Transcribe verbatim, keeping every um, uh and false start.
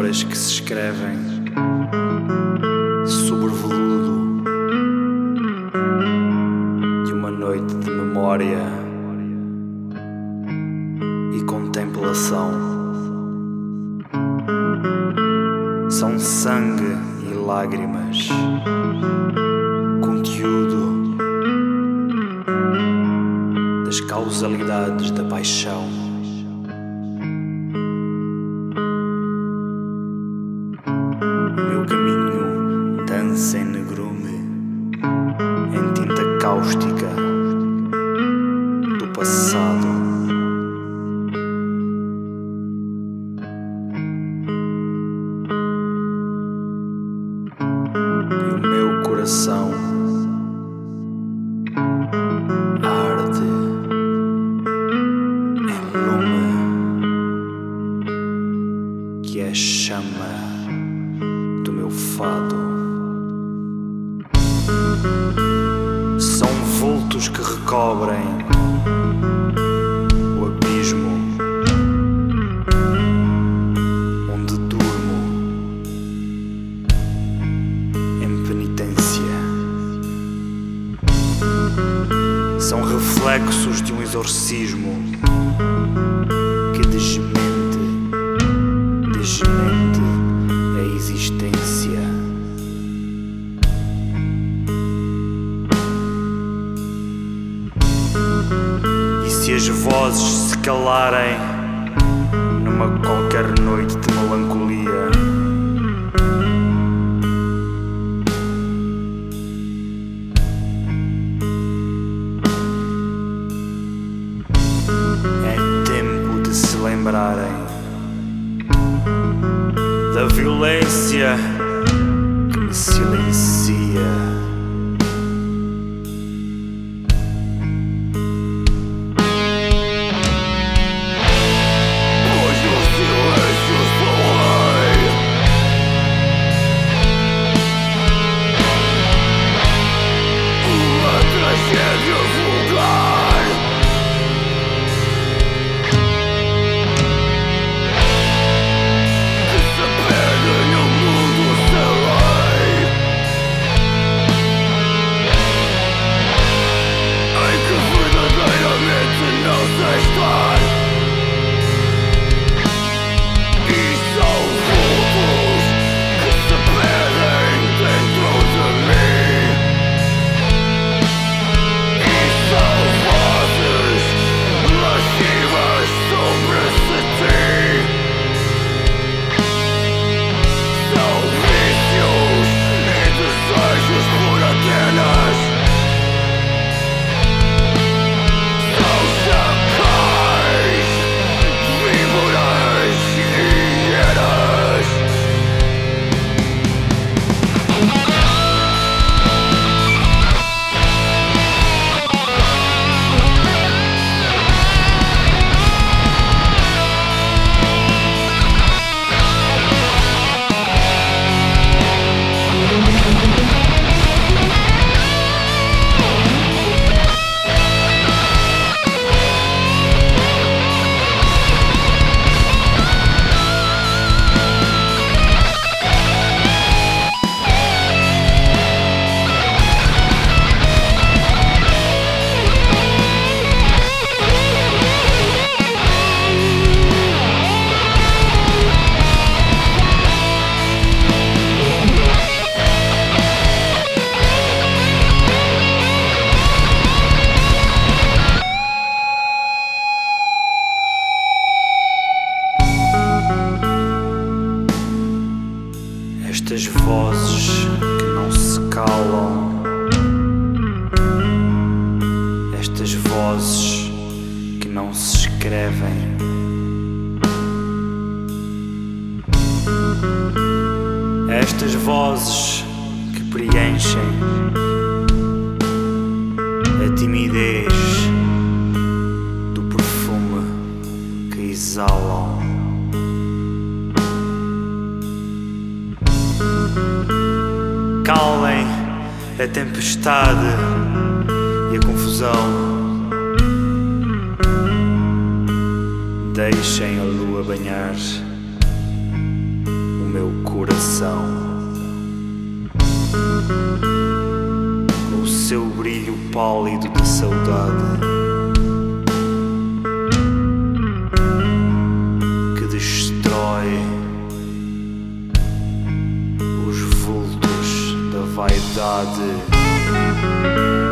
letras que se escrevem sobre o veludo de uma noite de memória e contemplação. São sangue e lágrimas, conteúdo das causalidades da paixão. O meu caminho dança em negrume, em tinta cáustica do passado. E o meu coração arde em lume que é chama do meu fado. São vultos que recobrem o abismo onde durmo em penitência. São reflexos de um exorcismo que desmente, desmente a existência. E se as vozes se calarem numa qualquer noite de melancolia, é tempo de se lembrarem da violência que me silencia. Estas vozes que não se calam, estas vozes que não se escrevem, estas vozes que preenchem a timidez do perfume que exalam. Calem a tempestade e a confusão. Deixem a lua banhar o pálido da saudade que destrói os vultos da vaidade.